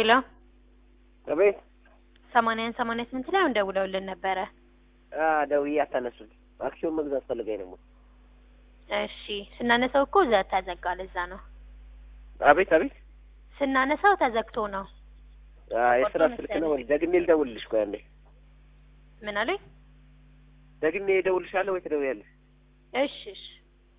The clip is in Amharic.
ሄሎ አቤት 88 ላይ እንደውለውልን ነበረ። ደውዬ አታነሱም። አክሲዮን መግዛት ፈልገኝ ነው። እሺ ስናነሳው እኮ ተዘጋ ለዛ ነው። አቤት አቤት ስናነሳው ተዘግቶ ነው። የስራ ስልክ ነው ወይ? ደግሜ ልደውልልሽ። ቆይ አንዴ። ምን አለኝ? ደግሜ እደውልልሻለሁ ወይ ትደውያለሽ? እሺ